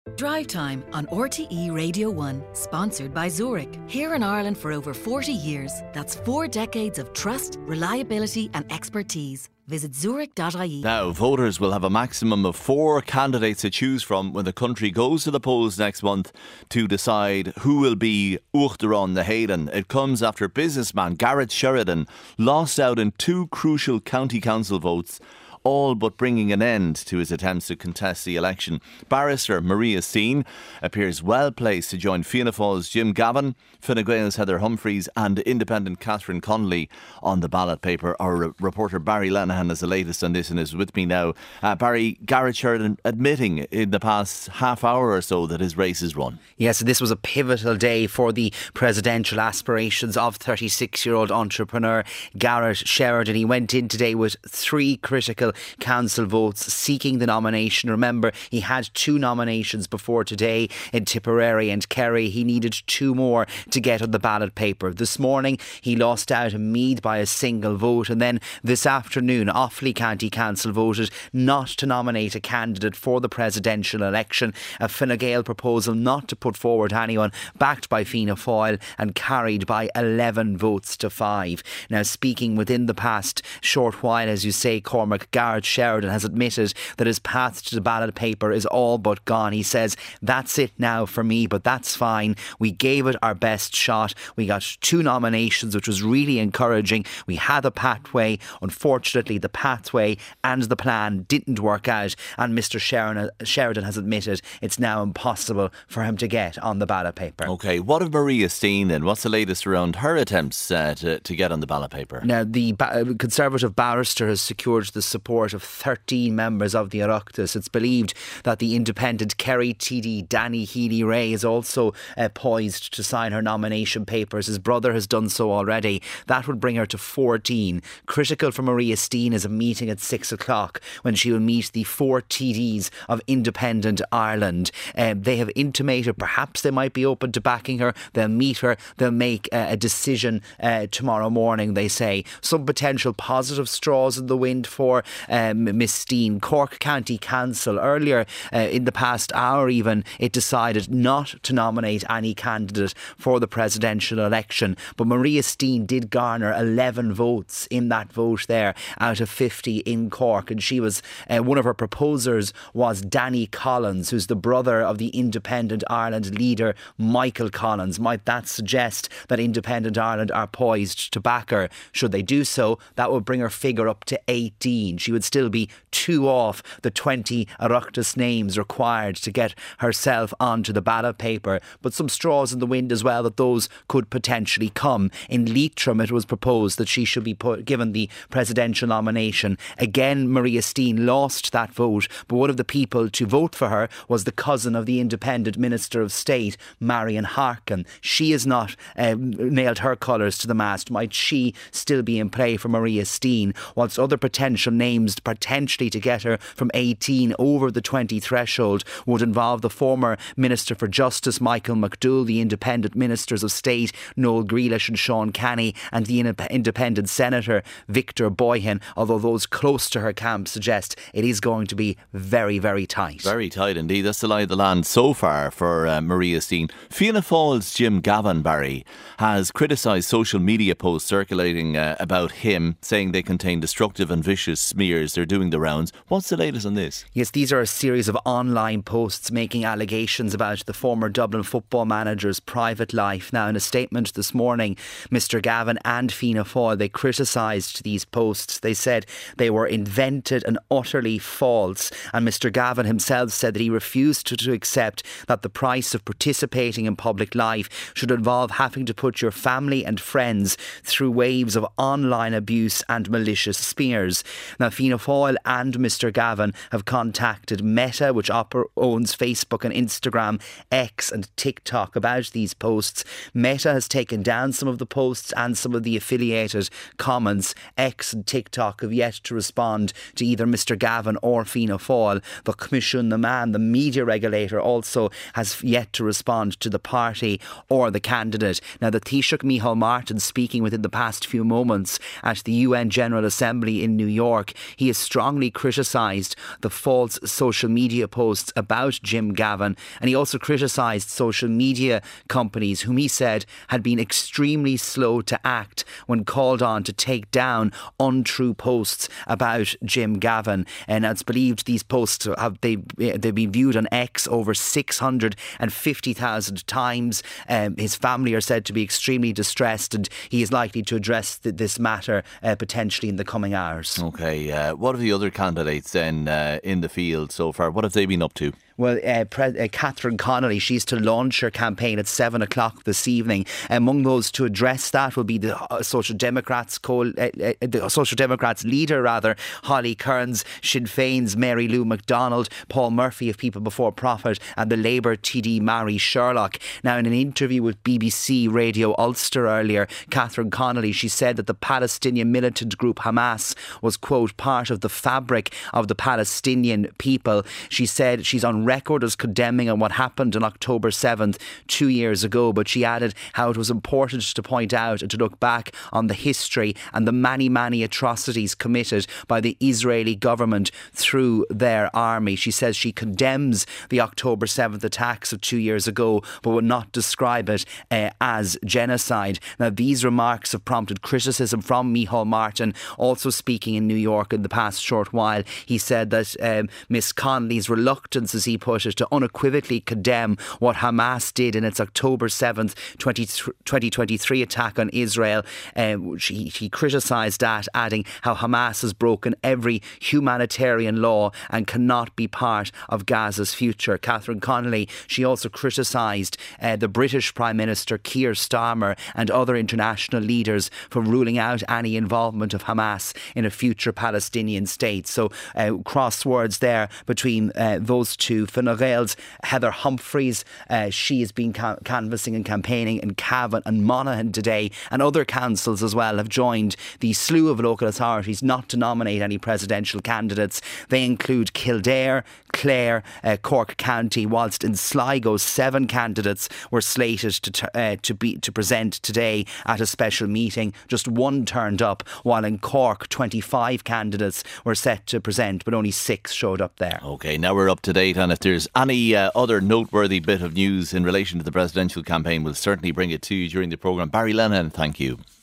Drive Time on RTE Radio 1, sponsored by Zurich. Here in Ireland for over 40 years. That's 4 decades of trust, reliability and expertise. Visit zurich.ie. Now, voters will have a maximum of 4 candidates to choose from when the country goes to the polls next month to decide who will be Uachtaráin na hÉireann. It comes after businessman Garrett Sheridan lost out in 2 crucial county council votes, all but bringing an end to his attempts to contest the election. Barrister Maria Steen appears well placed to join Fianna Fáil's Jim Gavin, Fine Gael's Heather Humphreys and Independent Catherine Connolly on the ballot paper. Our reporter Barry Lenihan has the latest on this and is with me now. Barry, Garrett Sheridan admitting in the past half hour or so that his race is run. Yes, this was a pivotal day for the presidential aspirations of 36-year-old entrepreneur Garrett Sheridan. He went in today with 3 critical council votes seeking the nomination. Remember, he had 2 nominations before today in Tipperary and Kerry. He needed 2 more to get on the ballot paper. This morning, he lost out in Meath by a single vote, and then this afternoon, Offaly County Council voted not to nominate a candidate for the presidential election. A Fine Gael proposal not to put forward anyone, backed by Fianna Fáil and carried by 11 votes to 5. Now, speaking within the past short while, as you say, Cormac, Garrett Sheridan has admitted that his path to the ballot paper is all but gone. He says, that's it now for me, but that's fine. We gave it our best shot. We got 2 nominations, which was really encouraging. We had a pathway. Unfortunately, the pathway and the plan didn't work out. And Mr. Sheridan has admitted it's now impossible for him to get on the ballot paper. OK, what of Maria Steen then? What's the latest around her attempts to get on the ballot paper? Now, the Conservative barrister has secured the support of 13 members of the Oireachtas. It's believed that the independent Kerry TD Danny Healy-Rae is also poised to sign her nomination papers. His brother has done so already. That would bring her to 14. Critical for Maria Steen is a meeting at 6 o'clock when she will meet the 4 TDs of Independent Ireland. They have intimated perhaps they might be open to backing her. They'll meet her. They'll make a decision tomorrow morning, they say. Some potential positive straws in the wind for Miss Steen. Cork County Council earlier in the past hour even, it decided not to nominate any candidate for the presidential election, but Maria Steen did garner 11 votes in that vote there out of 50 in Cork, and she was one of her proposers was Danny Collins, who's the brother of the Independent Ireland leader Michael Collins. Might that suggest that Independent Ireland are poised to back her? Should they do so, that would bring her figure up to 18. She would still be 2 off the 20 Oireachtas names required to get herself onto the ballot paper. But some straws in the wind as well that those could potentially come. In Leitrim, it was proposed that she should be given the presidential nomination. Again, Maria Steen lost that vote, but one of the people to vote for her was the cousin of the Independent Minister of State, Marion Harkin. She has not nailed her colours to the mast. Might she still be in play for Maria Steen? Whilst other potential names potentially to get her from 18 over the 20 threshold would involve the former Minister for Justice Michael McDowell, the Independent Ministers of State Noel Grealish and Sean Canny, and the Independent Senator Victor Boyhan, although those close to her camp suggest it is going to be very, very tight. Very tight indeed. That's the lie of the land so far for Maria Steen. Fianna Fáil's Jim Gavin, Barry, has criticised social media posts circulating about him, saying they contain destructive and vicious smears. They're doing the rounds. What's the latest on this? Yes, these are a series of online posts making allegations about the former Dublin football manager's private life. Now, in a statement this morning, Mr. Gavin and Fianna Fáil, they criticised these posts. They said they were invented and utterly false. And Mr. Gavin himself said that he refused to accept that the price of participating in public life should involve having to put your family and friends through waves of online abuse and malicious smears. Now, Fianna Fáil and Mr. Gavin have contacted Meta, which owns Facebook and Instagram, X and TikTok, about these posts. Meta has taken down some of the posts and some of the affiliated comments. X and TikTok have yet to respond to either Mr. Gavin or Fianna Fáil. The Commission, the media regulator, also has yet to respond to the party or the candidate. Now, the Taoiseach Micheál Martin, speaking within the past few moments at the UN General Assembly in New York, he has strongly criticised the false social media posts about Jim Gavin, and he also criticised social media companies whom he said had been extremely slow to act when called on to take down untrue posts about Jim Gavin. And it's believed these posts they've been viewed on X over 650,000 times. His family are said to be extremely distressed, and he is likely to address this matter potentially in the coming hours. OK, what are the other candidates then in the field so far? What have they been up to? Well, Catherine Connolly, she's to launch her campaign at 7 o'clock this evening. Among those to address that will be the Social Democrats leader, Holly Kearns, Sinn Féin's Mary Lou MacDonald, Paul Murphy of People Before Profit, and the Labour TD Mary Sherlock. Now, in an interview with BBC Radio Ulster earlier, Catherine Connolly, she said that the Palestinian militant group Hamas was, quote, part of the fabric of the Palestinian people. She said she's on record as condemning on what happened on October 7th 2 years ago, but she added how it was important to point out and to look back on the history and the many atrocities committed by the Israeli government through their army. She says she condemns the October 7th attacks of 2 years ago, but would not describe it as genocide. Now, these remarks have prompted criticism from Micheál Martin, also speaking in New York in the past short while. He said that Miss Connolly's reluctance, as he put it, to unequivocally condemn what Hamas did in its October 7th 2023 attack on Israel. He criticised that, adding how Hamas has broken every humanitarian law and cannot be part of Gaza's future. Catherine Connolly, she also criticised the British Prime Minister Keir Starmer and other international leaders for ruling out any involvement of Hamas in a future Palestinian state. So crosswords there between those two. Fine Gael's Heather Humphreys, she has been canvassing and campaigning in Cavan and Monaghan today, and other councils as well have joined the slew of local authorities not to nominate any presidential candidates. They include Kildare, Clare, Cork County, whilst in Sligo 7 candidates were slated to present today at a special meeting. Just 1 turned up, while in Cork 25 candidates were set to present, but only 6 showed up there. OK, now we're up to date, and if there's any other noteworthy bit of news in relation to the presidential campaign, we'll certainly bring it to you during the programme. Barry Lennon, thank you.